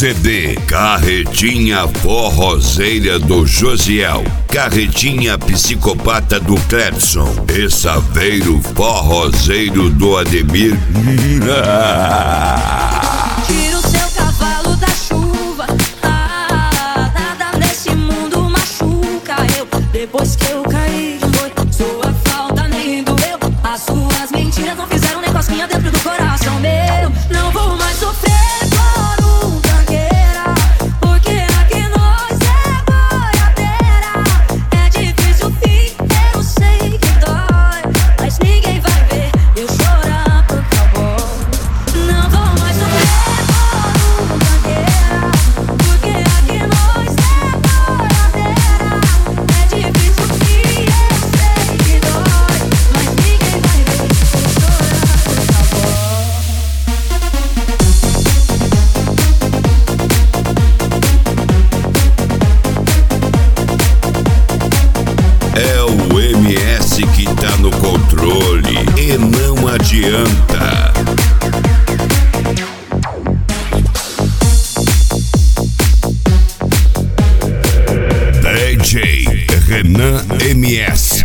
CD Carretinha Forrozeira do Josiel, Carretinha Psicopata do Clepson e Saveiro Forrozeiro do Ademir. Tira o seu cavalo da chuva, nada nesse mundo machuca eu. Depois que eu caí, foi sua falta, nem doeu. As suas mentiras não fizeram nem cosquinha dentro do coração meu. Não vou mais sofrer por um tranqueira, porque aqui nós é boiadeira. É difícil o fim, eu sei que dói, mas ninguém vai ver eu chorar por favor. Não vou mais sofrer por um tranqueira, porque aqui nós é boiadeira. É difícil o fim, eu sei que dói, mas ninguém vai ver eu chorar por favor. É o MS que tá no controle e não adianta. DJ Renan MS.